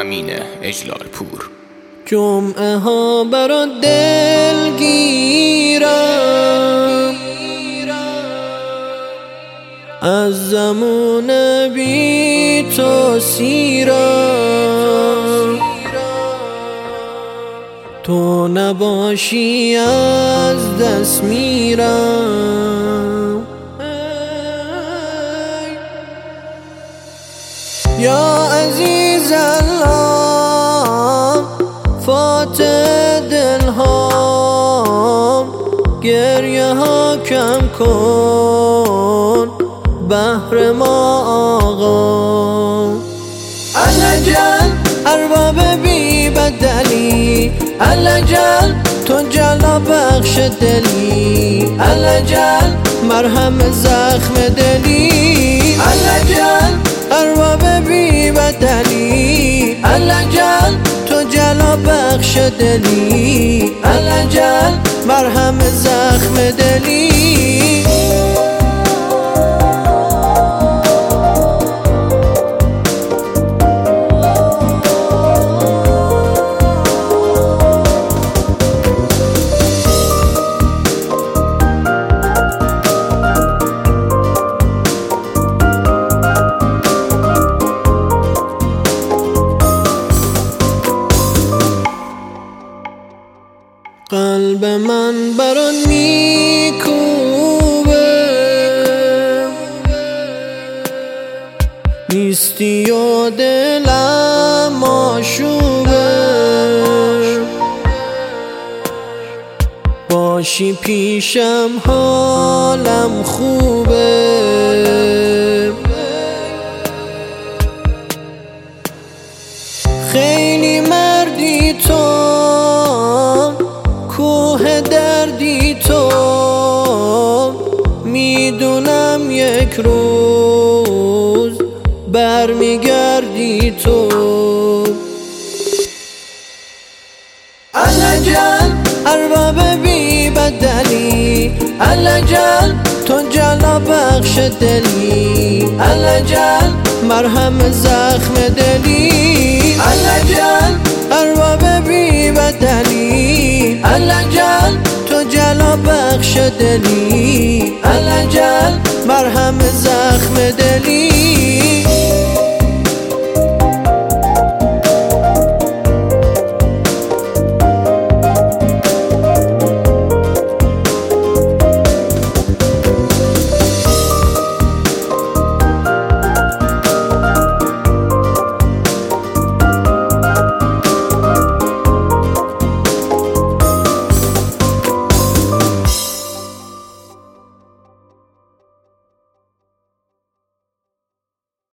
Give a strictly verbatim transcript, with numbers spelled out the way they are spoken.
امین اجلال پور. جمعه ها برا دل گیرم، از زمان بی تو سیرم، تو نباشی از دست میرم. یا عزیز الله فاتح دلهام، گریه ها کم کن بهر ما آقا. الجل ارباب بی بدلی، الجل تو جلا بخش دلی، الجل مرهم زخم دلی، الجل ارباب بی بدلی، الجل تو جلا بخش دلی، الجل مرهم زخم دلی. قلب من برات میکوبه، نیستی و دلم آشوبه، باشی پیشم حالم خوبه. خیلی مردی تو، کوه دردی تو، میدونم یک روز برمیگردی تو. الجل ارباب بی بدلی، الجل تو جلا بخش دلی، الجل مرهم زخم دلی، الجل ارباب بی بدلی، الجل تو جلا بخش دلی، الجل مرهم زخم دلی.